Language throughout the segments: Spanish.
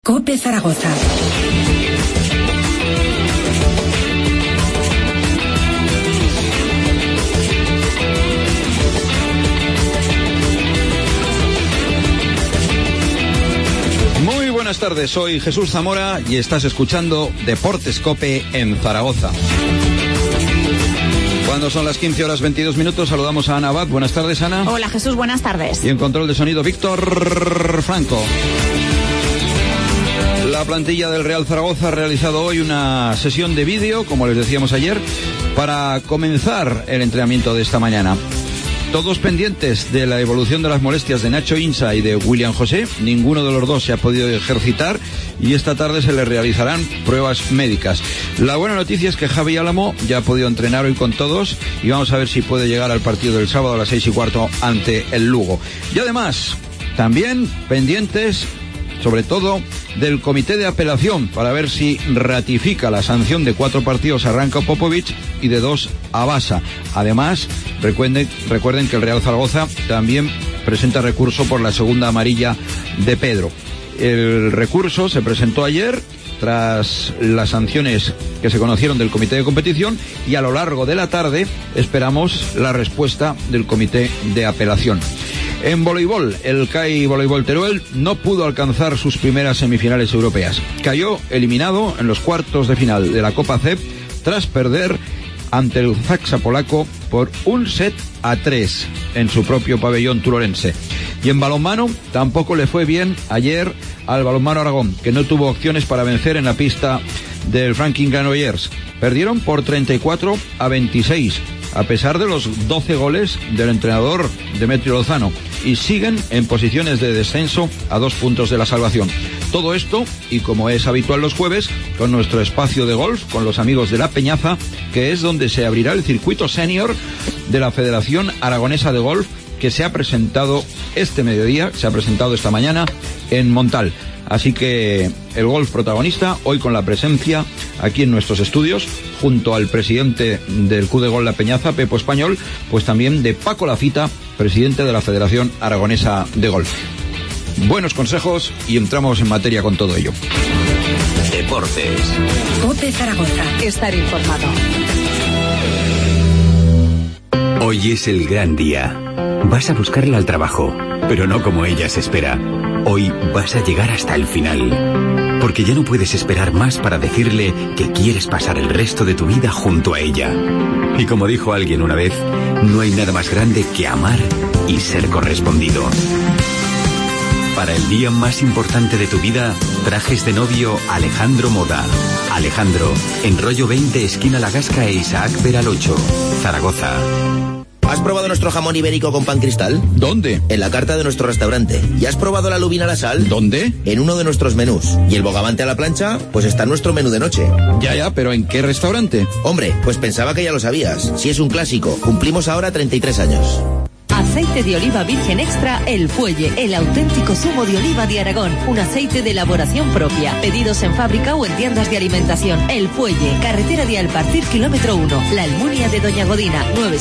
COPE Zaragoza. Muy buenas tardes, soy Jesús Zamora y estás escuchando Deportes COPE en Zaragoza. Cuando son las 15:22, saludamos a Ana Abad. Buenas tardes, Ana. Hola, Jesús, buenas tardes. Y en control de sonido, Víctor Franco. La plantilla del Real Zaragoza ha realizado hoy una sesión de vídeo, como les decíamos ayer, para comenzar el entrenamiento de esta mañana. Todos pendientes de la evolución de las molestias de Nacho Insa y de William José. Ninguno de los dos se ha podido ejercitar y esta tarde se les realizarán pruebas médicas. La buena noticia es que Javi Álamo ya ha podido entrenar hoy con todos y vamos a ver si puede llegar al partido del sábado a las 6:15 ante el Lugo. Y además, también pendientes, sobre todo, del comité de apelación para ver si ratifica la sanción de 4 partidos a Ranko Popovic y de 2 a Basa. Además, recuerden que el Real Zaragoza también presenta recurso por la segunda amarilla de Pedro. El recurso se presentó ayer tras las sanciones que se conocieron del comité de competición y a lo largo de la tarde esperamos la respuesta del comité de apelación. En voleibol, el CAI Voleibol Teruel no pudo alcanzar sus primeras semifinales europeas. Cayó eliminado en los cuartos de final de la Copa CEP tras perder ante el Zaxa polaco por 1-3 en su propio pabellón turolense. Y en balonmano tampoco le fue bien ayer al Balonmano Aragón, que no tuvo opciones para vencer en la pista del Franklin Granollers. Perdieron por 34-26, a pesar de los 12 goles del entrenador Demetrio Lozano, y siguen en posiciones de descenso a 2 puntos de la salvación. Todo esto, y como es habitual los jueves, con nuestro espacio de golf, con los amigos de La Peñaza, que es donde se abrirá el circuito senior de la Federación Aragonesa de Golf, que se ha presentado este mediodía, se ha presentado esta mañana en Montal. Así que el golf protagonista, hoy con la presencia aquí en nuestros estudios, junto al presidente del Club de Golf La Peñaza, Pepo Español, pues también de Paco Lafita, presidente de la Federación Aragonesa de Golf. Buenos consejos y entramos en materia con todo ello. Deportes. COPE Zaragoza. Estar informado. Hoy es el gran día. Vas a buscarla al trabajo, pero no como ella se espera. Hoy vas a llegar hasta el final, porque ya no puedes esperar más para decirle que quieres pasar el resto de tu vida junto a ella. Y como dijo alguien una vez, no hay nada más grande que amar y ser correspondido. Para el día más importante de tu vida, trajes de novio Alejandro Moda. Alejandro, en Rollo 20, esquina La Gasca e Isaac Peral 8, Zaragoza. ¿Has probado nuestro jamón ibérico con pan cristal? ¿Dónde? En la carta de nuestro restaurante. ¿Y has probado la lubina a la sal? ¿Dónde? En uno de nuestros menús. ¿Y el bogavante a la plancha? Pues está en nuestro menú de noche. Ya, pero ¿en qué restaurante? Hombre, pues pensaba que ya lo sabías. Si es un clásico. Cumplimos ahora 33 años. Aceite de oliva virgen extra El Fuelle, el auténtico zumo de oliva de Aragón, un aceite de elaboración propia. Pedidos en fábrica o en tiendas de alimentación. El Fuelle, carretera de Alpartir, kilómetro 1. La Almunia de Doña Godina,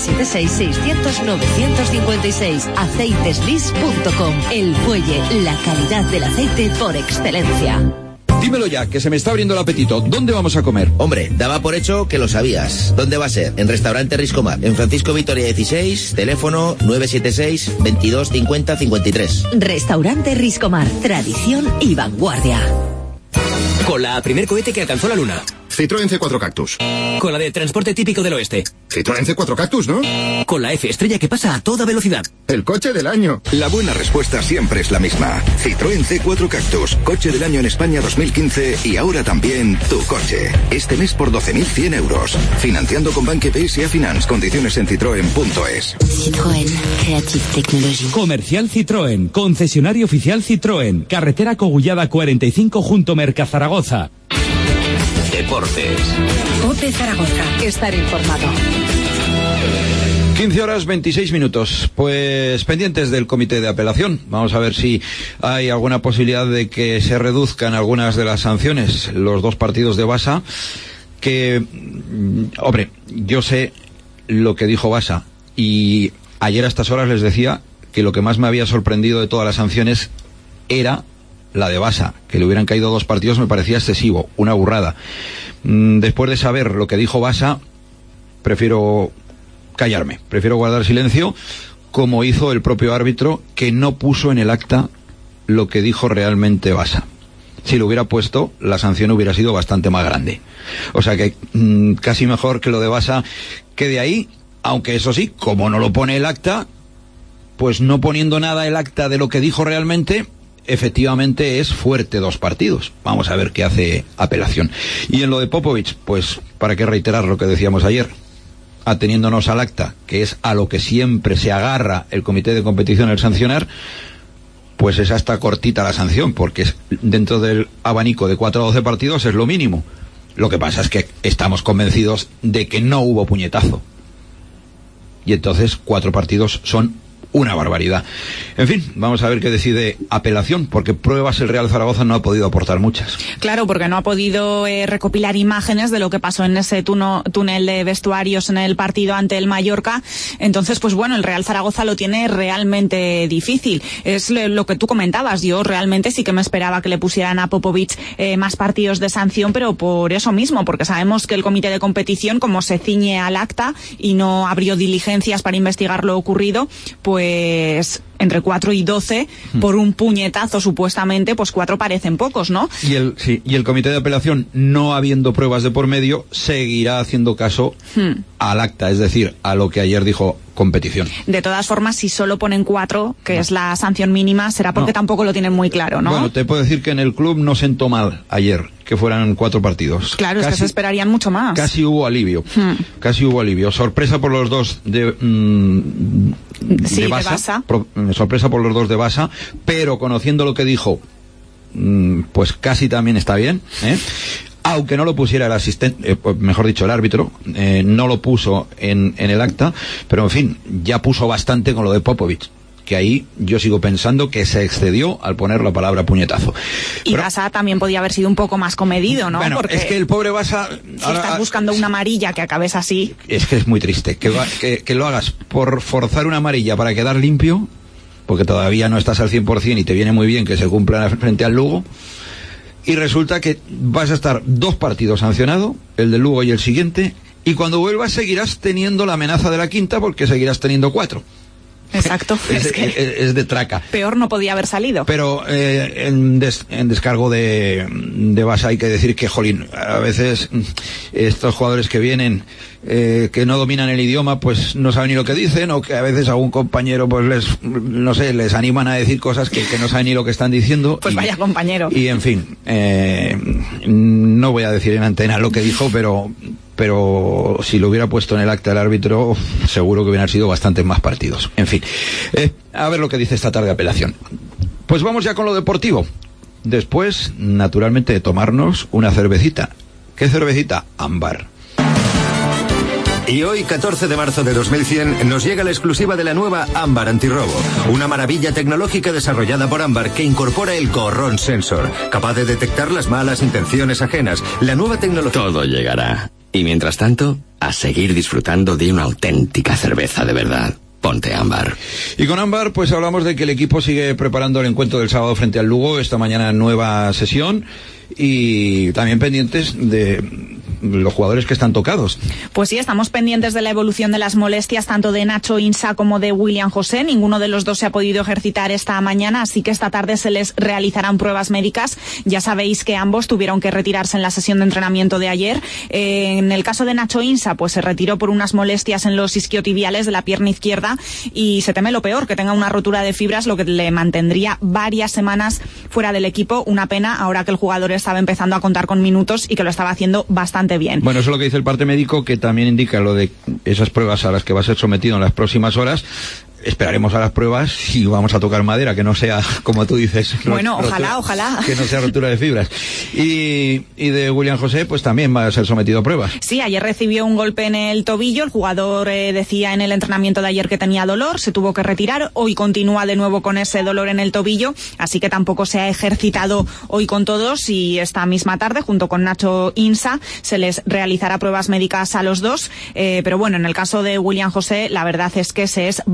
976-600-956. Aceiteslis.com. El Fuelle, la calidad del aceite por excelencia. Dímelo ya, que se me está abriendo el apetito. ¿Dónde vamos a comer? Hombre, daba por hecho que lo sabías. ¿Dónde va a ser? En Restaurante Riscomar, en Francisco Vitoria 16, teléfono 976 22 50 53. Restaurante Riscomar, tradición y vanguardia. Con la primer cohete que alcanzó la luna. Citroën C4 Cactus. Con la de transporte típico del oeste. Citroën C4 Cactus, ¿no? Con la F estrella que pasa a toda velocidad. El coche del año. La buena respuesta siempre es la misma. Citroën C4 Cactus, coche del año en España 2015 y ahora también tu coche. Este mes por 12.100 euros. Financiando con Banque PSA Finance. Condiciones en citroen.es. Citroën, Creative Technology. Comercial Citroën, concesionario oficial Citroën, carretera Cogullada 45 junto Mercazaragoza. Deportes. COPE Zaragoza. Estar informado. 15:26. Pues pendientes del comité de apelación. Vamos a ver si hay alguna posibilidad de que se reduzcan algunas de las sanciones. Los 2 partidos de Basa, que, hombre, yo sé lo que dijo Basa, y ayer a estas horas les decía que lo que más me había sorprendido de todas las sanciones era la de Basa, que le hubieran caído 2 partidos me parecía excesivo, una burrada. Después de saber lo que dijo Basa, prefiero callarme, prefiero guardar silencio, como hizo el propio árbitro, que no puso en el acta lo que dijo realmente Basa. Si lo hubiera puesto, la sanción hubiera sido bastante más grande. O sea que casi mejor que lo de Basa quede ahí, aunque eso sí, como no lo pone el acta, pues no poniendo nada el acta de lo que dijo realmente, efectivamente es fuerte 2 partidos. Vamos a ver qué hace apelación. Y en lo de Popovic, pues para qué reiterar lo que decíamos ayer, ateniéndonos al acta, que es a lo que siempre se agarra el comité de competición al sancionar, pues es hasta cortita la sanción, porque es dentro del abanico de 4 a 12 partidos es lo mínimo. Lo que pasa es que estamos convencidos de que no hubo puñetazo. Y entonces 4 partidos son una barbaridad. En fin, vamos a ver qué decide apelación, porque pruebas el Real Zaragoza no ha podido aportar muchas. Claro, porque no ha podido recopilar imágenes de lo que pasó en ese túnel de vestuarios en el partido ante el Mallorca. Entonces, pues bueno, el Real Zaragoza lo tiene realmente difícil. Es lo que tú comentabas. Yo realmente sí que me esperaba que le pusieran a Popovic más partidos de sanción, pero por eso mismo, porque sabemos que el comité de competición, como se ciñe al acta y no abrió diligencias para investigar lo ocurrido, pues entre 4 y 12 por un puñetazo supuestamente, pues 4 parecen pocos, ¿no? Y el comité de apelación, no habiendo pruebas de por medio, seguirá haciendo caso al acta, es decir, a lo que ayer dijo competición. De todas formas, si solo ponen 4, que es la sanción mínima, será porque tampoco lo tienen muy claro, ¿no? Bueno, te puedo decir que en el club no sentó mal ayer que fueran 4 partidos. Claro, es que se esperarían mucho más. Casi hubo alivio. Casi hubo alivio. Sorpresa por los 2 de Basa. Sorpresa por los 2 de Basa, pero conociendo lo que dijo, pues casi también está bien, aunque no lo pusiera el asistente, mejor dicho el árbitro, no lo puso en el acta, pero en fin, ya puso bastante con lo de Popovic, que ahí yo sigo pensando que se excedió al poner la palabra puñetazo. Y pero Basa también podía haber sido un poco más comedido, ¿no? Bueno, porque es que el pobre Basa... Si estás buscando una amarilla que acabes así... Es que es muy triste, que lo hagas por forzar una amarilla para quedar limpio, porque todavía no estás al 100% y te viene muy bien que se cumpla frente al Lugo, y resulta que vas a estar 2 partidos sancionado, el del Lugo y el siguiente, y cuando vuelvas seguirás teniendo la amenaza de la quinta porque seguirás teniendo 4. Exacto. Es de traca. Peor no podía haber salido. Pero en descargo de Basa hay que decir que, jolín, a veces estos jugadores que vienen que no dominan el idioma, pues no saben ni lo que dicen, o que a veces a algún compañero pues les animan a decir cosas que no saben ni lo que están diciendo. Pues vaya compañero. Y en fin, no voy a decir en antena lo que dijo, pero si lo hubiera puesto en el acta el árbitro, seguro que hubieran sido bastantes más partidos. En fin, a ver lo que dice esta tarde apelación. Pues vamos ya con lo deportivo. Después, naturalmente, de tomarnos una cervecita. ¿Qué cervecita? Ámbar. Y hoy, 14 de marzo de 2100, nos llega la exclusiva de la nueva Ámbar Antirrobo. Una maravilla tecnológica desarrollada por Ámbar que incorpora el Corrón Sensor, capaz de detectar las malas intenciones ajenas. La nueva tecnología... Todo llegará. Y mientras tanto, a seguir disfrutando de una auténtica cerveza de verdad. Ponte Ámbar. Y con Ámbar, pues hablamos de que el equipo sigue preparando el encuentro del sábado frente al Lugo. Esta mañana nueva sesión. Y también pendientes de los jugadores que están tocados. Pues sí, estamos pendientes de la evolución de las molestias tanto de Nacho Insa como de William José. Ninguno de los dos se ha podido ejercitar esta mañana, así que esta tarde se les realizarán pruebas médicas. Ya sabéis que ambos tuvieron que retirarse en la sesión de entrenamiento de ayer. En el caso de Nacho Insa, pues se retiró por unas molestias en los isquiotibiales de la pierna izquierda y se teme lo peor, que tenga una rotura de fibras, lo que le mantendría varias semanas fuera del equipo. Una pena, ahora que el jugador estaba empezando a contar con minutos y que lo estaba haciendo bastante bien. Bueno, eso es lo que dice el parte médico, que también indica lo de esas pruebas a las que va a ser sometido en las próximas horas. Esperaremos a las pruebas y vamos a tocar madera, que no sea, como tú dices... Bueno, ojalá. Que no sea rotura de fibras. Y de William José, pues también va a ser sometido a pruebas. Sí, ayer recibió un golpe en el tobillo. El jugador decía en el entrenamiento de ayer que tenía dolor, se tuvo que retirar. Hoy continúa de nuevo con ese dolor en el tobillo, así que tampoco se ha ejercitado hoy con todos. Y esta misma tarde, junto con Nacho Insa, se les realizará pruebas médicas a los dos. Pero bueno, en el caso de William José, la verdad es que se es bastante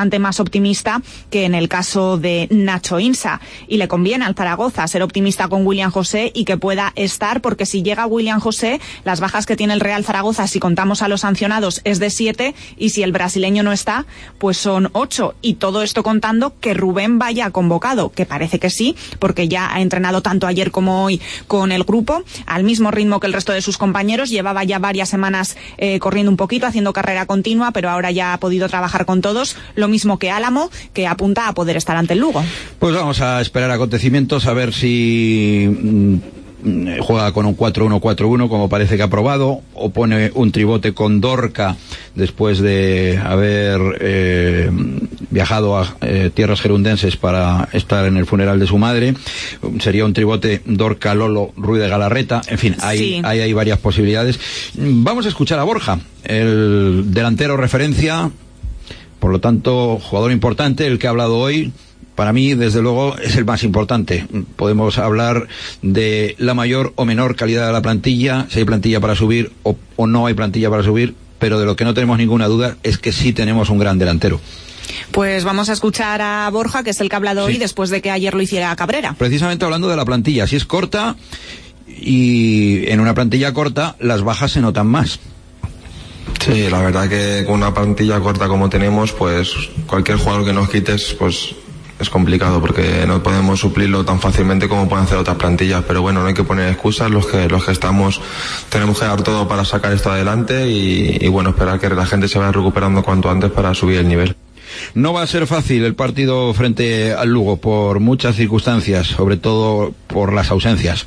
bastante más optimista que en el caso de Nacho Insa. Y le conviene al Zaragoza ser optimista con William José y que pueda estar, porque si llega William José, las bajas que tiene el Real Zaragoza, si contamos a los sancionados, es de 7, y si el brasileño no está, pues son 8. Y todo esto contando que Rubén vaya convocado, que parece que sí, porque ya ha entrenado tanto ayer como hoy con el grupo, al mismo ritmo que el resto de sus compañeros. Llevaba ya varias semanas corriendo un poquito, haciendo carrera continua, pero ahora ya ha podido trabajar con todos, lo mismo que Álamo, que apunta a poder estar ante el Lugo. Pues vamos a esperar acontecimientos, a ver si juega con un 4-1-4-1 como parece que ha probado, o pone un tribote con Dorca después de haber viajado a tierras gerundenses para estar en el funeral de su madre. Sería un tribote Dorca, Lolo, Ruiz de Galarreta, en fin, hay varias posibilidades. Vamos a escuchar a Borja, el delantero referencia, por lo tanto jugador importante, el que ha hablado hoy. Para mí, desde luego, es el más importante. Podemos hablar de la mayor o menor calidad de la plantilla, si hay plantilla para subir o no hay plantilla para subir, pero de lo que no tenemos ninguna duda es que sí tenemos un gran delantero. Pues vamos a escuchar a Borja, que es el que ha hablado hoy después de que ayer lo hiciera Cabrera. Precisamente hablando de la plantilla, si es corta, y en una plantilla corta las bajas se notan más. Sí, la verdad que con una plantilla corta como tenemos, pues cualquier jugador que nos quites, pues es complicado, porque no podemos suplirlo tan fácilmente como pueden hacer otras plantillas. Pero bueno, no hay que poner excusas, los que estamos tenemos que dar todo para sacar esto adelante y bueno, esperar que la gente se vaya recuperando cuanto antes para subir el nivel. No va a ser fácil el partido frente al Lugo por muchas circunstancias, sobre todo por las ausencias.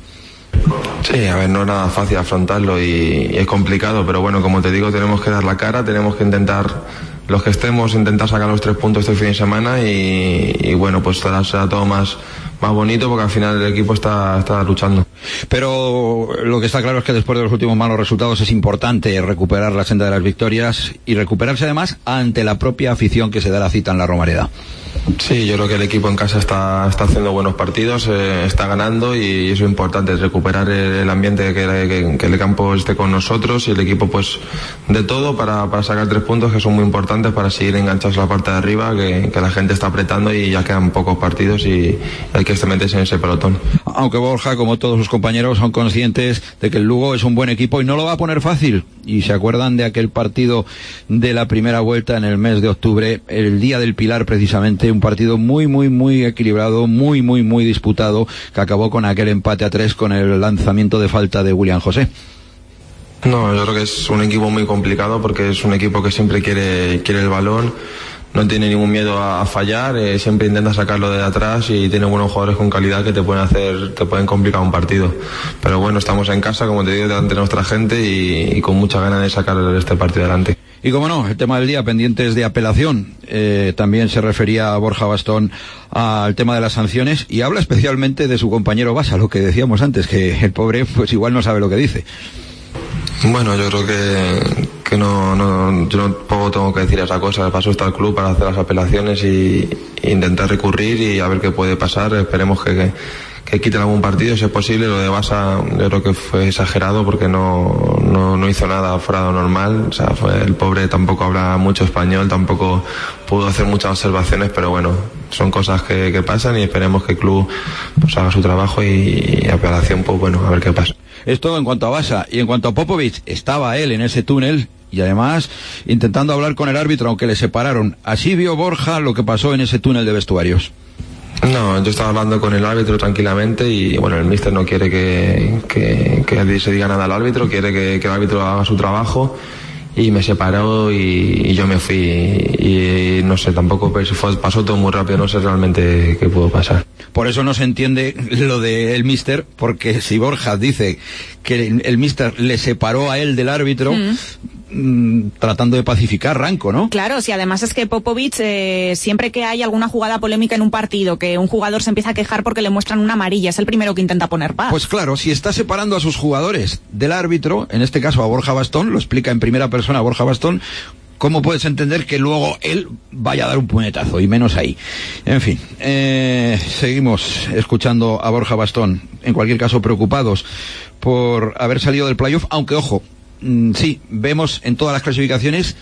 Sí, a ver, no es nada fácil afrontarlo y es complicado, pero bueno, como te digo, tenemos que dar la cara, tenemos que intentar, los que estemos, intentar sacar los 3 puntos este fin de semana y bueno, pues será todo más bonito, porque al final el equipo está luchando. Pero lo que está claro es que después de los últimos malos resultados es importante recuperar la senda de las victorias y recuperarse además ante la propia afición que se da la cita en la Romareda. Sí, yo creo que el equipo en casa está haciendo buenos partidos, está ganando y eso es importante, recuperar el ambiente, que el campo esté con nosotros y el equipo pues de todo para sacar 3 puntos que son muy importantes para seguir enganchados a la parte de arriba, que la gente está apretando y ya quedan pocos partidos y hay que meterse en ese pelotón. Aunque Borja, como todos sus compañeros, son conscientes de que el Lugo es un buen equipo y no lo va a poner fácil, y se acuerdan de aquel partido de la primera vuelta en el mes de octubre, el día del Pilar precisamente, un partido muy equilibrado, muy disputado, que acabó con aquel empate a 3 con el lanzamiento de falta de William José. No, yo creo que es un equipo muy complicado, porque es un equipo que siempre quiere el balón, no tiene ningún miedo a fallar, siempre intenta sacarlo de atrás y tiene buenos jugadores con calidad que te pueden complicar un partido. Pero bueno, estamos en casa, como te digo, delante de nuestra gente y con mucha ganas de sacar este partido adelante. Y como no, el tema del día, pendientes de apelación. También se refería a Borja Bastón al tema de las sanciones y habla especialmente de su compañero Basa, lo que decíamos antes, que el pobre pues igual no sabe lo que dice. Bueno, yo creo que no, yo no poco tengo que decir esa cosa. Paso está el club para hacer las apelaciones y intentar recurrir y a ver qué puede pasar. Esperemos que quiten algún partido, si es posible. Lo de Basa yo creo que fue exagerado, porque no hizo nada fuera de lo normal. O sea, el pobre tampoco habla mucho español, tampoco pudo hacer muchas observaciones, pero bueno, son cosas que pasan y esperemos que el club pues haga su trabajo y apelación, pues bueno, a ver qué pasa. Esto en cuanto a Basa. Y en cuanto a Popovic, estaba él en ese túnel y además intentando hablar con el árbitro, aunque le separaron. Así vio Borja lo que pasó en ese túnel de vestuarios. No, yo estaba hablando con el árbitro tranquilamente y bueno, el míster no quiere que se diga nada al árbitro, quiere que el árbitro haga su trabajo y me separó y yo me fui y no sé, tampoco pasó todo muy rápido, no sé realmente qué pudo pasar. Por eso no se entiende lo del míster, porque si Borja dice que el míster le separó a él del árbitro, tratando de pacificar Ranco, ¿no? Claro, si además es que Popovic, siempre que hay alguna jugada polémica en un partido, que un jugador se empieza a quejar porque le muestran una amarilla, es el primero que intenta poner paz. Pues claro, si está separando a sus jugadores del árbitro, en este caso a Borja Bastón, lo explica en primera persona Borja Bastón, ¿cómo puedes entender que luego él vaya a dar un puñetazo? Y menos ahí. En fin, seguimos escuchando a Borja Bastón, en cualquier caso preocupados por haber salido del playoff, aunque ojo, sí, vemos en todas las clasificaciones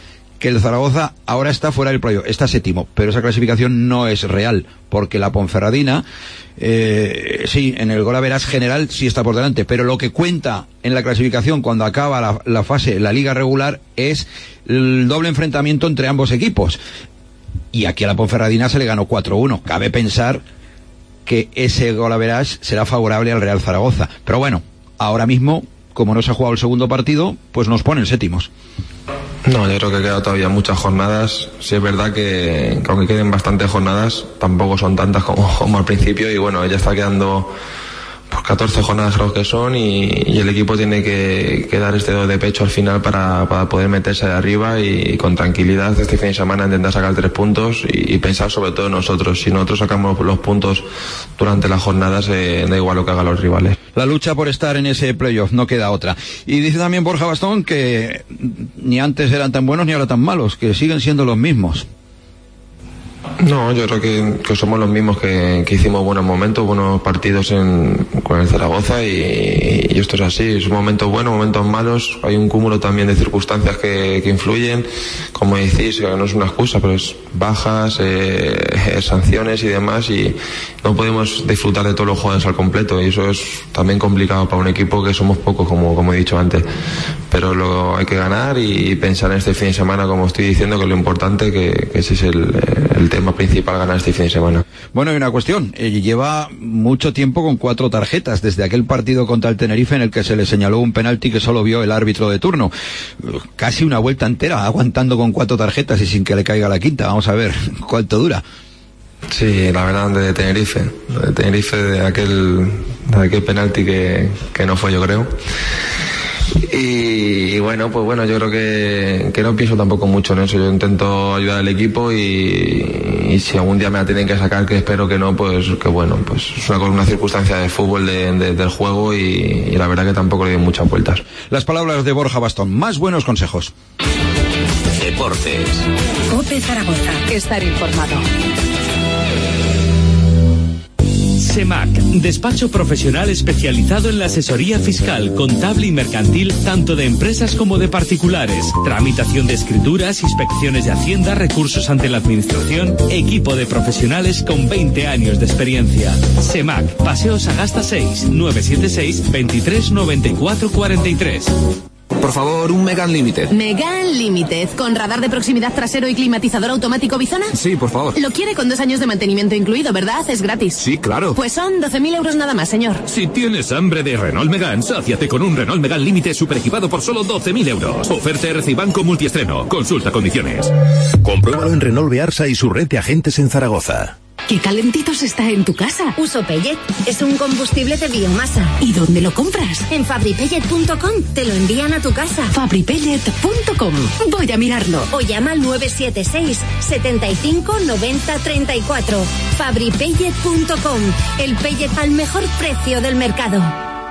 que el Zaragoza ahora está fuera del playoff, está séptimo, pero esa clasificación no es real, porque la Ponferradina, sí, en el golaveras general sí está por delante, pero lo que cuenta en la clasificación cuando acaba la fase, la liga regular, es el doble enfrentamiento entre ambos equipos. Y aquí a la Ponferradina se le ganó 4-1. Cabe pensar que ese golaveras será favorable al Real Zaragoza. Pero bueno, ahora mismo, como no se ha jugado el segundo partido, pues nos ponen séptimos. No, yo creo que quedan todavía muchas jornadas. Sí es verdad que aunque queden bastantes jornadas, tampoco son tantas como al principio, y bueno, ya está quedando pues 14 jornadas creo que son, y el equipo tiene que dar este do de pecho al final para poder meterse de arriba y con tranquilidad este fin de semana intentar sacar 3 puntos y pensar sobre todo en nosotros. Si nosotros sacamos los puntos durante las jornadas, da igual lo que hagan los rivales. La lucha por estar en ese playoff, no queda otra. Y dice también Borja Bastón que ni antes eran tan buenos ni ahora tan malos, que siguen siendo los mismos. No, yo creo que somos los mismos que hicimos buenos momentos, buenos partidos con el Zaragoza, y esto es así, son momentos buenos, momentos malos, hay un cúmulo también de circunstancias que influyen, como decís, no es una excusa, pero es bajas, sanciones y demás, y no podemos disfrutar de todos los jugadores al completo, y eso es también complicado para un equipo que somos pocos, como he dicho antes, pero hay que ganar y pensar en este fin de semana, como estoy diciendo, que es lo importante, que ese es el tema principal, ganar este fin de semana. Bueno, hay una cuestión, lleva mucho tiempo con 4 tarjetas, desde aquel partido contra el Tenerife en el que se le señaló un penalti que solo vio el árbitro de turno, casi una vuelta entera aguantando con 4 tarjetas y sin que le caiga la quinta. Vamos a ver cuánto dura. Sí, la verdad, de Tenerife, de aquel penalti que no fue, yo creo. Y bueno, pues bueno, yo creo que no pienso tampoco mucho en eso. Yo intento ayudar al equipo y si algún día me la tienen que sacar, que espero que no, pues que bueno, pues es una circunstancia de fútbol, del juego, y la verdad que tampoco le doy muchas vueltas. Las palabras de Borja Bastón, más buenos consejos. Deportes. COPE Zaragoza. Estar informado. SEMAC, despacho profesional especializado en la asesoría fiscal, contable y mercantil, tanto de empresas como de particulares. Tramitación de escrituras, inspecciones de Hacienda, recursos ante la administración, equipo de profesionales con 20 años de experiencia. SEMAC, Paseo Sagasta 6, 976 23 94 43. Por favor, un Megane Limited. Megane Limited, con radar de proximidad trasero y climatizador automático Bizona. Sí, por favor. Lo quiere con 2 años de mantenimiento incluido, ¿verdad? Es gratis. Sí, claro. Pues son 12.000 euros nada más, señor. Si tienes hambre de Renault Megane, sáciate con un Renault Megane Limited super equipado por solo 12.000 euros. Oferta RC Banco multiestreno. Consulta condiciones. Compruébalo en Renault Bearsa y su red de agentes en Zaragoza. ¿Qué calentitos está en tu casa? Uso Pellet. Es un combustible de biomasa. ¿Y dónde lo compras? En fabripellet.com. Te lo envían a tu casa. Fabripellet.com. Voy a mirarlo. O llama al 976 75 90 34. Fabripellet.com. El pellet al mejor precio del mercado.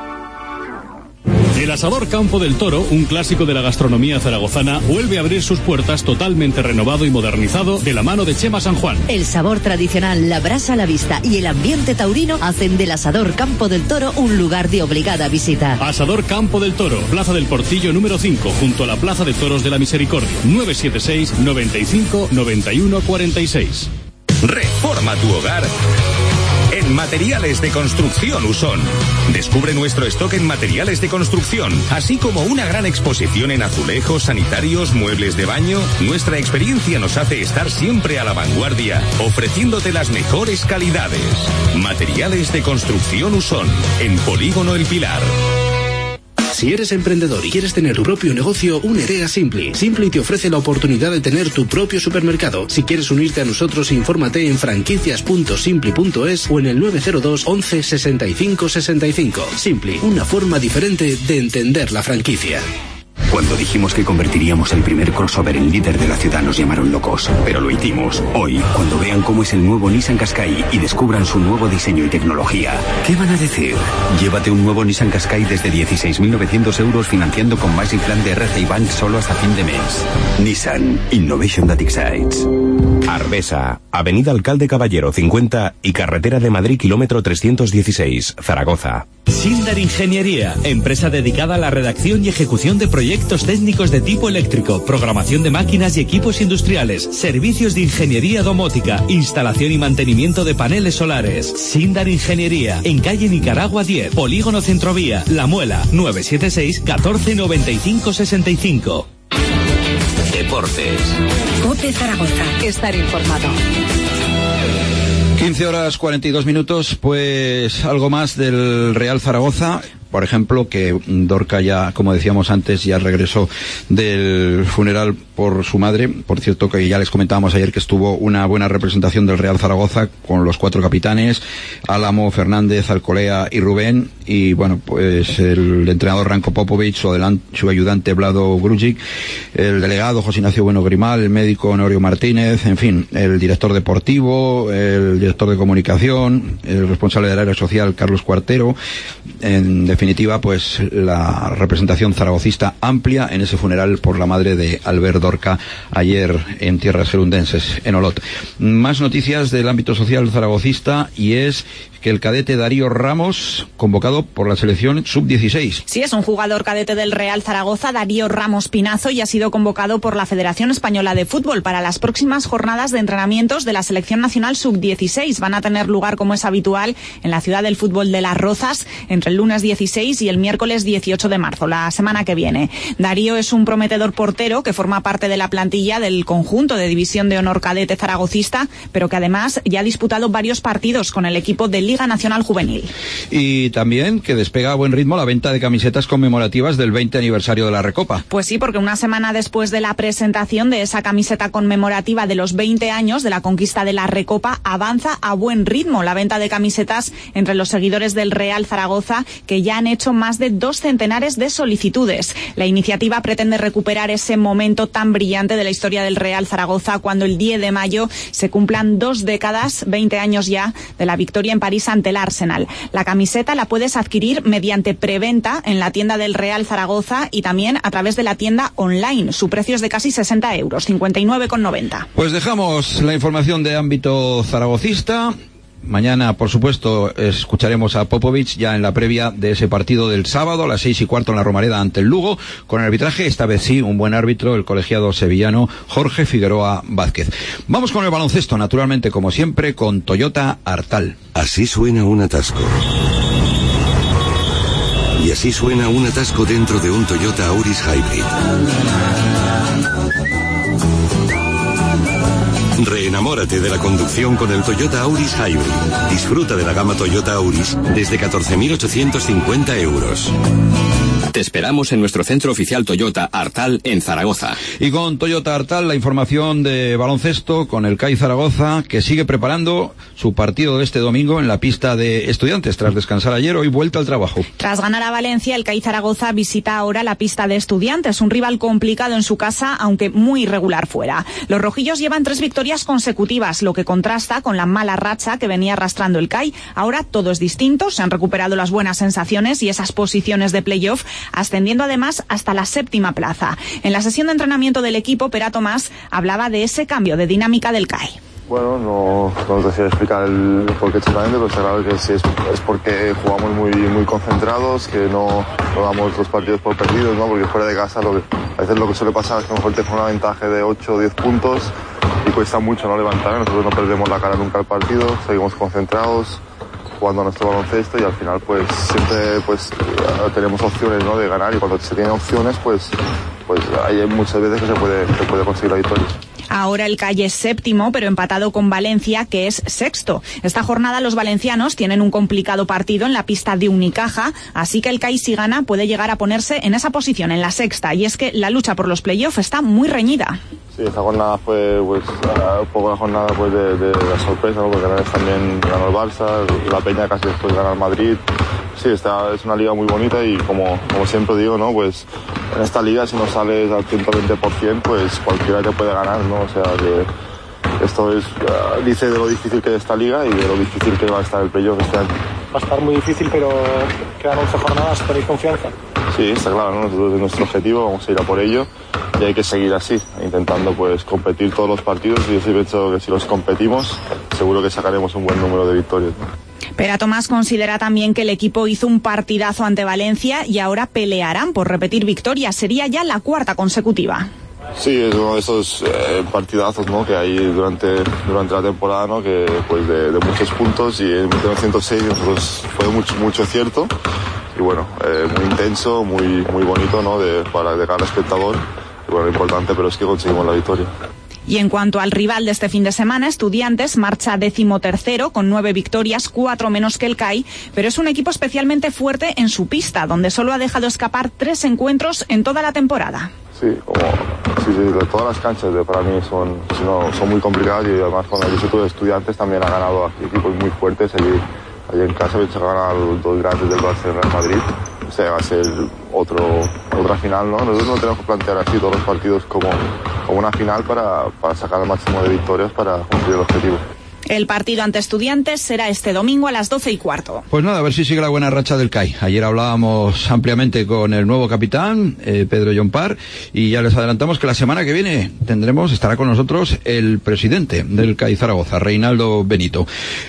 El Asador Campo del Toro, un clásico de la gastronomía zaragozana, vuelve a abrir sus puertas totalmente renovado y modernizado de la mano de Chema San Juan. El sabor tradicional, la brasa a la vista y el ambiente taurino hacen del Asador Campo del Toro un lugar de obligada visita. Asador Campo del Toro, Plaza del Portillo número 5, junto a la Plaza de Toros de la Misericordia. 976 95 91 46. Reforma tu hogar en Materiales de Construcción Usón. Descubre nuestro stock en materiales de construcción, así como una gran exposición en azulejos, sanitarios, muebles de baño. Nuestra experiencia nos hace estar siempre a la vanguardia, ofreciéndote las mejores calidades. Materiales de Construcción Usón, en Polígono El Pilar. Si eres emprendedor y quieres tener tu propio negocio, únete a Simply. Simply te ofrece la oportunidad de tener tu propio supermercado. Si quieres unirte a nosotros, infórmate en franquicias.simply.es o en el 902 11 65 65. Simply, una forma diferente de entender la franquicia. Cuando dijimos que convertiríamos el primer crossover en líder de la ciudad nos llamaron locos, pero lo hicimos. Hoy, cuando vean cómo es el nuevo Nissan Qashqai y descubran su nuevo diseño y tecnología, ¿qué van a decir? Llévate un nuevo Nissan Qashqai desde 16.900 euros financiando con Magic Plan de RCI Bank solo hasta fin de mes. Nissan, Innovation that excites. Arbesa, Avenida Alcalde Caballero 50 y Carretera de Madrid kilómetro 316, Zaragoza. Sindar Ingeniería, empresa dedicada a la redacción y ejecución de proyectos Proyectos técnicos de tipo eléctrico, programación de máquinas y equipos industriales, servicios de ingeniería domótica, instalación y mantenimiento de paneles solares. Sindar Ingeniería, en calle Nicaragua 10, Polígono Centrovía, La Muela, 976 14 95 65. Deportes. COPE Zaragoza. Estar informado. 15:42, pues algo más del Real Zaragoza. Por ejemplo, que Dorca ya, como decíamos antes, ya regresó del funeral por su madre. Por cierto, que ya les comentábamos ayer que estuvo una buena representación del Real Zaragoza con los 4 capitanes, Álamo, Fernández, Alcolea y Rubén. Y bueno, pues el entrenador Ranko Popovic, su ayudante Vlado Grujic, el delegado José Ignacio Bueno Grimal, el médico Honorio Martínez, en fin, el director deportivo, el director de comunicación, el responsable del área social Carlos Cuartero. En definitiva, pues la representación zaragocista amplia en ese funeral por la madre de Albert Dorca ayer en tierras gerundenses, en Olot. Más noticias del ámbito social zaragocista, y es que el cadete Darío Ramos, convocado por la selección sub-16. Sí, es un jugador cadete del Real Zaragoza, Darío Ramos Pinazo, y ha sido convocado por la Federación Española de Fútbol para las próximas jornadas de entrenamientos de la selección nacional sub-16. Van a tener lugar, como es habitual, en la ciudad del fútbol de Las Rozas, entre el lunes 16 y el miércoles 18 de marzo, la semana que viene. Darío es un prometedor portero que forma parte de la plantilla del conjunto de División de Honor cadete zaragocista, pero que además ya ha disputado varios partidos con el equipo de Liga Nacional Juvenil. Y también que despega a buen ritmo la venta de camisetas conmemorativas del 20 aniversario de la Recopa. Pues sí, porque una semana después de la presentación de esa camiseta conmemorativa de los 20 años de la conquista de la Recopa, avanza a buen ritmo la venta de camisetas entre los seguidores del Real Zaragoza, que ya han hecho más de 2 centenares de solicitudes. La iniciativa pretende recuperar ese momento tan brillante de la historia del Real Zaragoza, cuando el 10 de mayo se cumplan 2 décadas, 20 años ya, de la victoria en París ante el Arsenal. La camiseta la puedes adquirir mediante preventa en la tienda del Real Zaragoza y también a través de la tienda online. Su precio es de casi 60 euros, 59,90. Pues dejamos la información de ámbito zaragocista. Mañana, por supuesto, escucharemos a Popovic ya en la previa de ese partido del sábado a las 6:15 en la Romareda ante el Lugo, con el arbitraje, esta vez sí, un buen árbitro, el colegiado sevillano Jorge Figueroa Vázquez. Vamos con el baloncesto, naturalmente, como siempre, con Toyota Artal. Así suena un atasco. Y así suena un atasco dentro de un Toyota Auris Hybrid. Reenamórate de la conducción con el Toyota Auris Hybrid. Disfruta de la gama Toyota Auris desde 14.850 euros. Te esperamos en nuestro centro oficial Toyota Artal en Zaragoza. Y con Toyota Artal, la información de baloncesto con el CAI Zaragoza, que sigue preparando su partido de este domingo en la pista de Estudiantes. Tras descansar ayer, hoy vuelta al trabajo. Tras ganar a Valencia, el CAI Zaragoza visita ahora la pista de Estudiantes, un rival complicado en su casa, aunque muy irregular fuera. Los rojillos llevan 3 victorias consecutivas, lo que contrasta con la mala racha que venía arrastrando el CAI. Ahora todo es distinto, se han recuperado las buenas sensaciones y esas posiciones de playoff, ascendiendo además hasta la 7ª plaza. En la sesión de entrenamiento del equipo, Pera Tomás hablaba de ese cambio de dinámica del CAI. Bueno, no te sé explicar el porqué exactamente, pero está claro que sí es porque jugamos muy concentrados, que no damos los partidos por perdidos, ¿no? Porque fuera de casa a veces lo que suele pasar es que a lo mejor te con una ventaja de 8 o 10 puntos y cuesta mucho no levantar. Nosotros no perdemos la cara nunca al partido, seguimos concentrados, jugando a nuestro baloncesto, y al final pues siempre tenemos opciones, ¿no?, de ganar, y cuando se tienen opciones pues hay muchas veces que se puede conseguir la victoria. Ahora el CAI es 7º, pero empatado con Valencia, que es 6º. Esta jornada los valencianos tienen un complicado partido en la pista de Unicaja, así que el CAI, si gana, puede llegar a ponerse en esa posición, en la 6ª, y es que la lucha por los playoffs está muy reñida. Sí, esta jornada fue un poco la jornada de la sorpresa, ¿no? Porque también ganó el Barça, la Peña casi después gana el Madrid. Sí, esta es una liga muy bonita y como siempre digo, ¿no?, pues en esta liga si no sales al 120%, pues cualquiera te puede ganar, ¿no? O sea que esto dice de lo difícil que es esta liga y de lo difícil que va a estar el playoff este año. Va a estar muy difícil, pero quedan 11 jornadas, ¿tenéis confianza? Sí, está claro, ¿no? Nosotros es nuestro objetivo, vamos a ir a por ello y hay que seguir así, intentando pues competir todos los partidos, y yo sí pienso que si los competimos seguro que sacaremos un buen número de victorias, ¿no? Pera Tomás considera también que el equipo hizo un partidazo ante Valencia y ahora pelearán por repetir victoria. Sería ya la 4ª consecutiva. Sí, es uno de esos partidazos, ¿no?, que hay durante la temporada, ¿no?, que pues de muchos puntos, y en 1906 pues, fue mucho cierto y bueno, muy intenso, muy bonito, ¿no?, de cada espectador. Y bueno, lo importante pero es que conseguimos la victoria. Y en cuanto al rival de este fin de semana, Estudiantes marcha 13º con 9 victorias, 4 menos que el CAI, pero es un equipo especialmente fuerte en su pista, donde solo ha dejado escapar 3 encuentros en toda la temporada. Sí, todas las canchas para mí son muy complicadas, y además con el Instituto de Estudiantes también ha ganado a equipos muy fuertes. Allí en casa se ganan a los 2 grandes del Barcelona y Madrid. O sea, va a ser otra final, ¿no? Nosotros no tenemos que plantear así todos los partidos como una final para sacar el máximo de victorias para cumplir el objetivo. El partido ante Estudiantes será este domingo a las 12:15. Pues nada, a ver si sigue la buena racha del CAI. Ayer hablábamos ampliamente con el nuevo capitán, Pedro Llompart, y ya les adelantamos que la semana que viene estará con nosotros el presidente del CAI Zaragoza, Reinaldo Benito.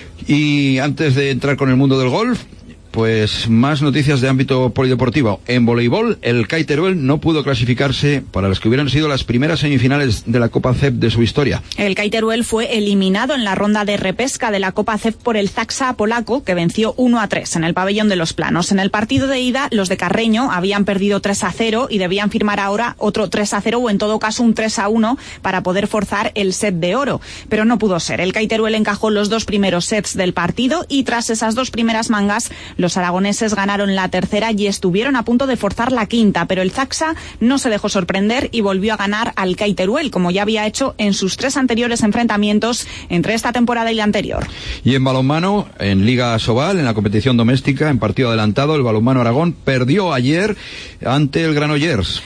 Y antes de entrar con el mundo del golf, pues más noticias de ámbito polideportivo. En voleibol, el CAI Teruel no pudo clasificarse para las que hubieran sido las primeras semifinales de la Copa CEP de su historia. El CAI Teruel fue eliminado en la ronda de repesca de la Copa CEP por el Zaxa polaco, que venció 1-3 en el pabellón de los Planos. En el partido de ida, los de Carreño habían perdido 3-0 y debían firmar ahora otro 3-0 o en todo caso un 3-1 para poder forzar el set de oro. Pero no pudo ser. El CAI Teruel encajó los 2 primeros sets del partido y tras esas 2 primeras mangas, los aragoneses ganaron la tercera y estuvieron a punto de forzar la quinta, pero el Zaxa no se dejó sorprender y volvió a ganar al CAI Teruel, como ya había hecho en sus 3 anteriores enfrentamientos entre esta temporada y la anterior. Y en balonmano, en Liga Sobal, en la competición doméstica, en partido adelantado, el balonmano Aragón perdió ayer ante el Granollers,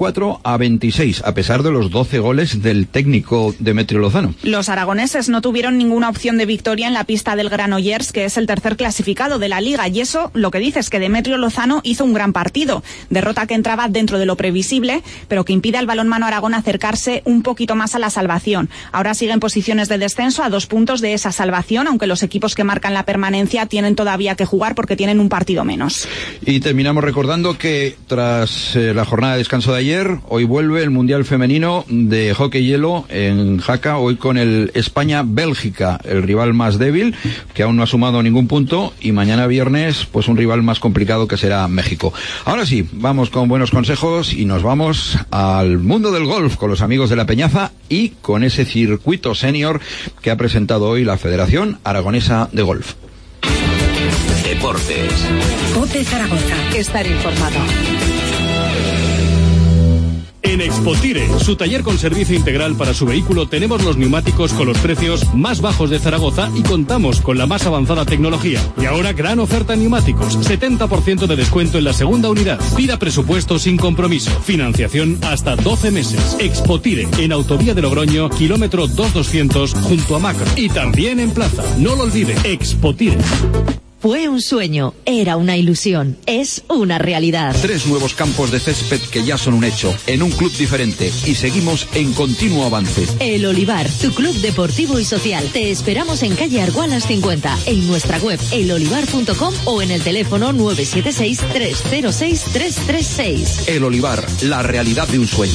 34-26, a pesar de los 12 goles del técnico Demetrio Lozano. Los aragoneses no tuvieron ninguna opción de victoria en la pista del Granollers, que es el tercer clasificado de la Liga, y eso lo que dice es que Demetrio Lozano hizo un gran partido, derrota que entraba dentro de lo previsible, pero que impide al balonmano Aragón acercarse un poquito más a la salvación. Ahora sigue en posiciones de descenso a 2 puntos de esa salvación, aunque los equipos que marcan la permanencia tienen todavía que jugar porque tienen un partido menos. Y terminamos recordando que tras la jornada de descanso de ayer, hoy vuelve el Mundial Femenino de Hockey Hielo en Jaca, hoy con el España-Bélgica, el rival más débil, que aún no ha sumado ningún punto, y mañana viernes pues un rival más complicado que será México. Ahora sí, vamos con buenos consejos y nos vamos al mundo del golf con los amigos de La Peñaza y con ese circuito senior que ha presentado hoy la Federación Aragonesa de Golf. Deportes. COPE Zaragoza. Estar informado. En Expotire, su taller con servicio integral para su vehículo, tenemos los neumáticos con los precios más bajos de Zaragoza y contamos con la más avanzada tecnología. Y ahora gran oferta en neumáticos, 70% de descuento en la segunda unidad. Pida presupuesto sin compromiso, financiación hasta 12 meses. Expotire, en Autovía de Logroño, kilómetro 2200, junto a Macro. Y también en Plaza, no lo olvide, Expotire. Fue un sueño, era una ilusión, es una realidad. 3 nuevos campos de césped que ya son un hecho, en un club diferente, y seguimos en continuo avance. El Olivar, tu club deportivo y social. Te esperamos en calle Argualas 50, en nuestra web elolivar.com o en el teléfono 976-306-336. El Olivar, la realidad de un sueño.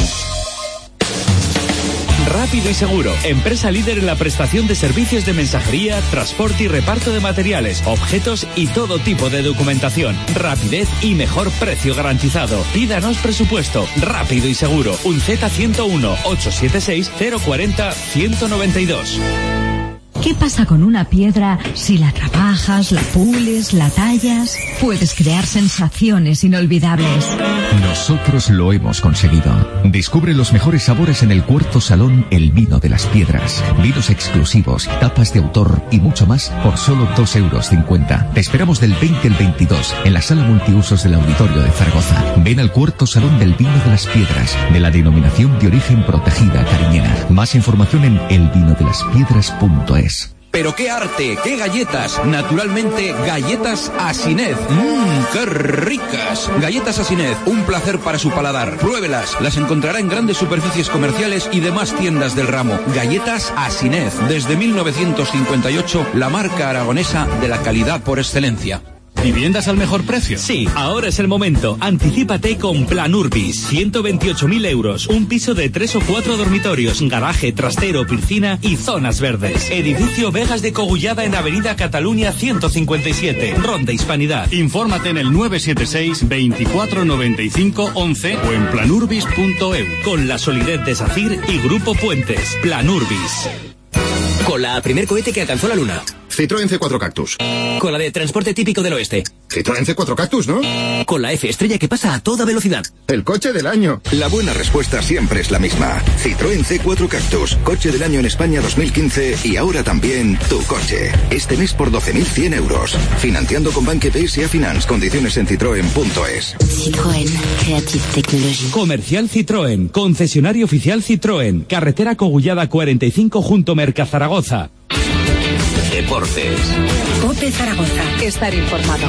Rápido y Seguro, empresa líder en la prestación de servicios de mensajería, transporte y reparto de materiales, objetos y todo tipo de documentación. Rapidez y mejor precio garantizado. Pídanos presupuesto. Rápido y Seguro. Un Z101 876 040 192. ¿Qué pasa con una piedra si la trabajas, la pules, la tallas? Puedes crear sensaciones inolvidables. Nosotros lo hemos conseguido. Descubre los mejores sabores en el Cuarto Salón El Vino de las Piedras. Vinos exclusivos, tapas de autor y mucho más por solo 2,50 €. Te esperamos del 20 al 22 en la sala multiusos del Auditorio de Zaragoza. Ven al Cuarto Salón del Vino de las Piedras, de la denominación de origen protegida cariñena. Más información en elvinodelaspiedras.es. Pero qué arte, qué galletas. Naturalmente, galletas Asinet. ¡Qué ricas! Galletas Asinet, un placer para su paladar. Pruébelas, las encontrará en grandes superficies comerciales y demás tiendas del ramo. Galletas Asinet, desde 1958, la marca aragonesa de la calidad por excelencia. ¿Viviendas al mejor precio? Sí, ahora es el momento. Anticípate con Plan Urbis. 128.000 euros. Un piso de 3 o 4 dormitorios, garaje, trastero, piscina y zonas verdes. Edificio Vegas de Cogullada en Avenida Cataluña 157, Ronda Hispanidad. Infórmate en el 976 24 95 11 o en planurbis.eu. Con la solidez de SACIR y Grupo Puentes. Plan Urbis. Con la primer cohete que alcanzó la luna. Citroën C4 Cactus. Con la de transporte típico del oeste. Citroën C4 Cactus, ¿no? Con la F estrella que pasa a toda velocidad. El coche del año. La buena respuesta siempre es la misma. Citroën C4 Cactus, coche del año en España 2015 y ahora también tu coche. Este mes por 12.100 euros. Financiando con Banque PSA Finance. Condiciones en citroen.es. Citroën Creative Technology. Comercial Citroën. Concesionario oficial Citroën. Carretera Cogullada 45 junto Merca Zaragoza. Deportes. COPE Zaragoza. Estar informado.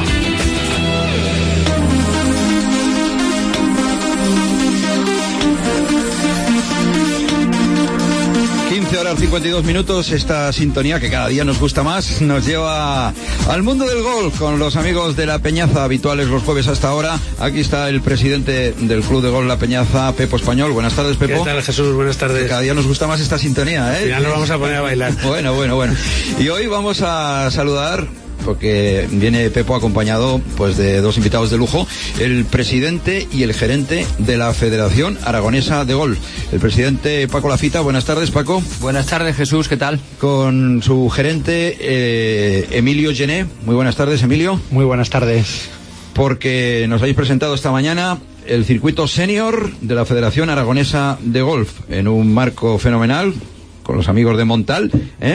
15:52. Esta sintonía que cada día nos gusta más nos lleva al mundo del golf con los amigos de La Peñaza, habituales los jueves hasta ahora. Aquí está el presidente del Club de Golf La Peñaza, Pepo Español. Buenas tardes, Pepo. ¿Qué tal, Jesús? Buenas tardes. Cada día nos gusta más esta sintonía, ¿eh? Ya nos vamos a poner a bailar. Bueno. Y hoy vamos a saludar, porque viene Pepo acompañado pues de dos invitados de lujo, el presidente y el gerente de la Federación Aragonesa de Golf. El presidente Paco Lafita. Buenas tardes, Paco. Buenas tardes, Jesús, ¿qué tal? Con su gerente Emilio Gené. Muy buenas tardes, Emilio. Muy buenas tardes. Porque nos habéis presentado esta mañana el circuito senior de la Federación Aragonesa de Golf en un marco fenomenal, con los amigos de Montal,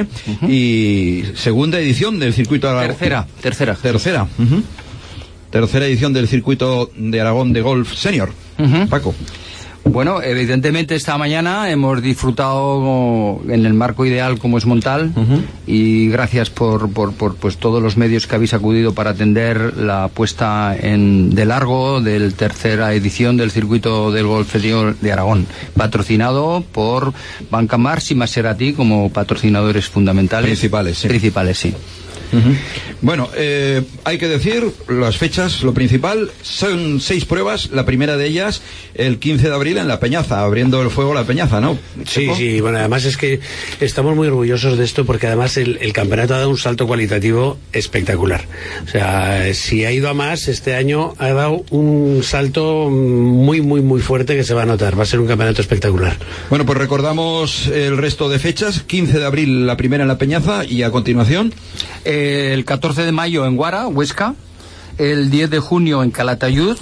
y segunda edición del circuito Tercera. Tercera edición del circuito de Aragón de Golf Senior. Paco. Bueno, evidentemente esta mañana hemos disfrutado en el marco ideal como es Montal, y gracias por pues todos los medios que habéis acudido para atender la puesta de largo del tercera edición del circuito del Golf Senior de Aragón, patrocinado por Banca Mars y Maserati como patrocinadores fundamentales. Principales, sí. Bueno, hay que decir las fechas. Lo principal son 6 pruebas. La primera de ellas el 15 de abril en La Peñaza, abriendo el fuego La Peñaza, ¿no? Sí, bueno, además es que estamos muy orgullosos de esto, porque además el campeonato ha dado un salto cualitativo espectacular. O sea, si ha ido a más, este año ha dado un salto muy fuerte que se va a notar. Va a ser un campeonato espectacular. Bueno, pues recordamos el resto de fechas. 15 de abril la primera en La Peñaza, y a continuación el 14 de mayo en Guara, Huesca, el 10 de junio en Calatayud,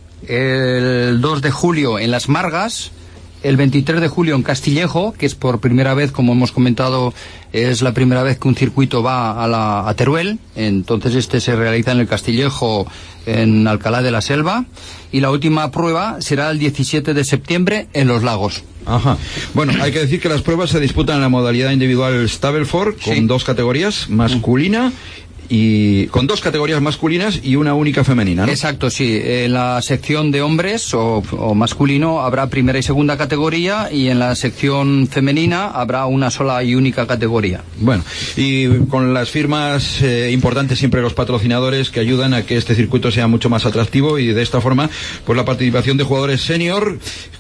el 2 de julio en Las Margas, el 23 de julio en Castillejo, que es por primera vez, como hemos comentado, es la primera vez que un circuito va a Teruel. Entonces este se realiza en el Castillejo, en Alcalá de la Selva, y la última prueba será el 17 de septiembre en Los Lagos. Ajá. Bueno, hay que decir que las pruebas se disputan en la modalidad individual Stableford, con 2 categorías, masculina y con 2 categorías masculinas y una única femenina, ¿no? Exacto, sí. En la sección de hombres o masculino habrá primera y segunda categoría, y en la sección femenina habrá una sola y única categoría. Bueno, y con las firmas importantes siempre los patrocinadores que ayudan a que este circuito sea mucho más atractivo, y de esta forma pues la participación de jugadores senior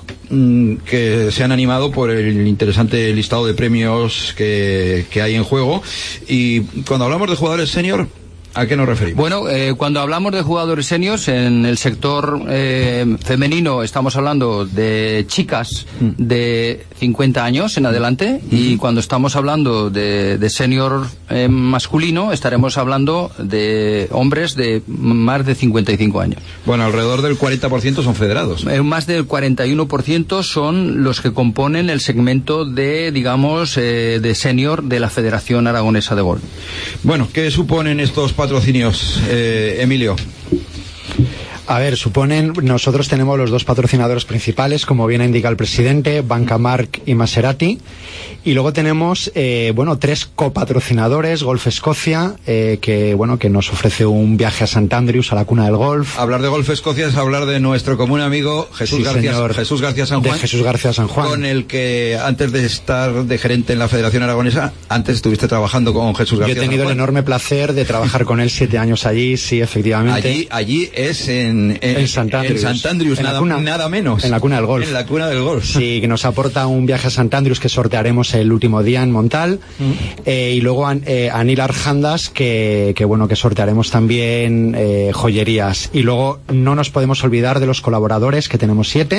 que se han animado por el interesante listado de premios que hay en juego. Y cuando hablamos de jugadores senior, ¿a qué nos referimos? Bueno, cuando hablamos de jugadores seniors, en el sector femenino estamos hablando de chicas de 50 años en adelante, y cuando estamos hablando de senior masculino estaremos hablando de hombres de más de 55 años. Bueno, alrededor del 40% son federados. Más del 41% son los que componen el segmento de, digamos, de senior de la Federación Aragonesa de Golf. Bueno, ¿qué suponen estos patrocinios, Emilio? A ver, nosotros tenemos los dos patrocinadores principales, como bien indica el presidente, Banca March y Maserati, y luego tenemos, 3 copatrocinadores, Golf Escocia, que nos ofrece un viaje a St. Andrews, a la cuna del golf. Hablar de Golf Escocia es hablar de nuestro común amigo Jesús García San Juan. Jesús García San Juan. Con el que, antes de estar de gerente en la Federación Aragonesa, antes estuviste trabajando con Jesús García San Juan. Yo he tenido el enorme placer de trabajar con él 7 años allí, sí, efectivamente. Allí es en St. Andrews, nada menos. En la cuna del golf. En la cuna del golf. Sí, que nos aporta un viaje a St. Andrews que sortearemos el último día en Montal. Y luego a Neil Arjandas, que sortearemos también joyerías. Y luego no nos podemos olvidar de los colaboradores, que tenemos 7.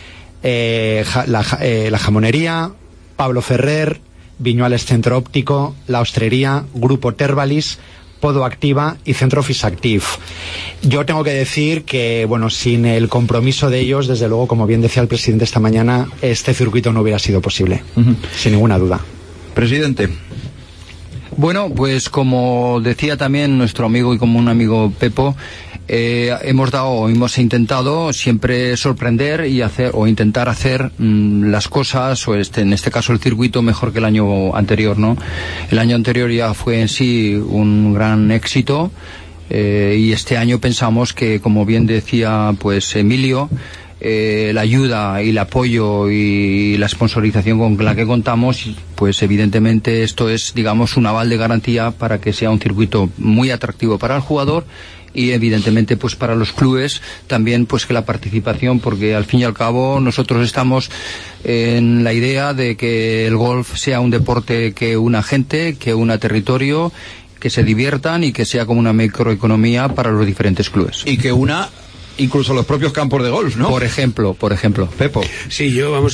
La Jamonería, Pablo Ferrer, Viñuales Centro Óptico, La Ostrería, Grupo Tervalis, Podo Activa y Centro Fisactiv. Yo tengo que decir que, sin el compromiso de ellos, desde luego, como bien decía el presidente esta mañana, este circuito no hubiera sido posible, sin ninguna duda. Presidente. Bueno, pues como decía también nuestro amigo y como un amigo Pepo, hemos intentado siempre sorprender y intentar hacer las cosas, en este caso el circuito, mejor que el año anterior, ¿no? El año anterior ya fue en sí un gran éxito, y este año pensamos que, como bien decía pues Emilio, la ayuda y el apoyo y la sponsorización con la que contamos, pues evidentemente esto es, digamos, un aval de garantía para que sea un circuito muy atractivo para el jugador y evidentemente pues para los clubes también, pues que la participación, porque al fin y al cabo nosotros estamos en la idea de que el golf sea un deporte que una gente, que una territorio, que se diviertan y que sea como una microeconomía para los diferentes clubes. Y que incluso los propios campos de golf, ¿no? Por ejemplo. Pepo. Sí,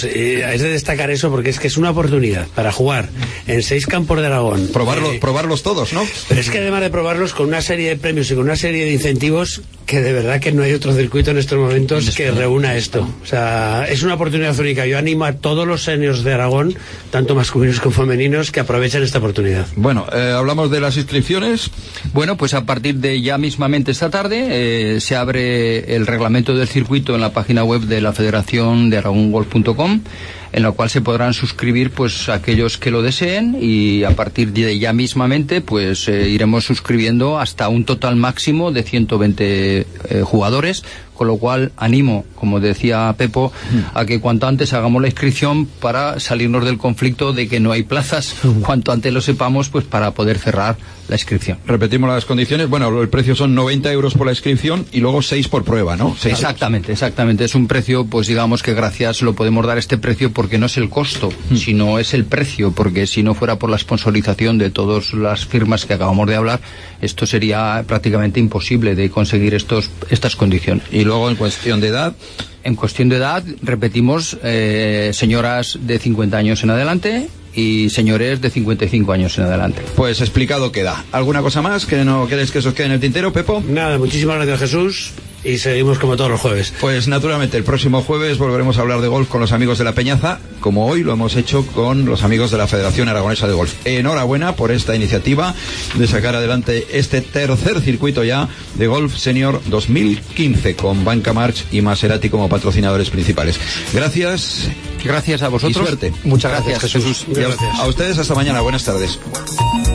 es de destacar eso porque es que es una oportunidad para jugar en 6 campos de Aragón. Probarlos todos, ¿no? Pero es que además de probarlos con una serie de premios y con una serie de incentivos, que de verdad que no hay otro circuito en estos momentos que reúna esto. O sea, es una oportunidad única. Yo animo a todos los seniors de Aragón, tanto masculinos como femeninos, que aprovechen esta oportunidad. Bueno, hablamos de las inscripciones. Bueno, pues a partir de ya mismamente esta tarde se abre el reglamento del circuito en la página web de la Federación de AragónGolf.com, en la cual se podrán suscribir pues aquellos que lo deseen, y a partir de ya mismamente pues iremos suscribiendo hasta un total máximo de 120 jugadores, con lo cual animo, como decía Pepo, a que cuanto antes hagamos la inscripción para salirnos del conflicto de que no hay plazas, cuanto antes lo sepamos, pues para poder cerrar la inscripción. Repetimos las condiciones. Bueno, el precio son 90 euros por la inscripción y luego 6 por prueba, ¿no? Exactamente. Es un precio, pues digamos que gracias lo podemos dar este precio porque no es el costo, sino es el precio, porque si no fuera por la sponsorización de todas las firmas que acabamos de hablar, esto sería prácticamente imposible de conseguir estas condiciones. Y luego en cuestión de edad. En cuestión de edad, repetimos, señoras de 50 años en adelante y señores de 55 años en adelante. Pues explicado queda. ¿Alguna cosa más que no queréis que se os quede en el tintero, Pepo? Nada, muchísimas gracias, Jesús. Y seguimos como todos los jueves. Pues naturalmente, el próximo jueves volveremos a hablar de golf con los amigos de La Peñaza, como hoy lo hemos hecho con los amigos de la Federación Aragonesa de Golf. Enhorabuena por esta iniciativa de sacar adelante este tercer circuito ya de Golf Senior 2015, con Banca March y Maserati como patrocinadores principales. Gracias. Gracias a vosotros. Y suerte. Muchas gracias, Jesús. Y a ustedes hasta mañana. Buenas tardes.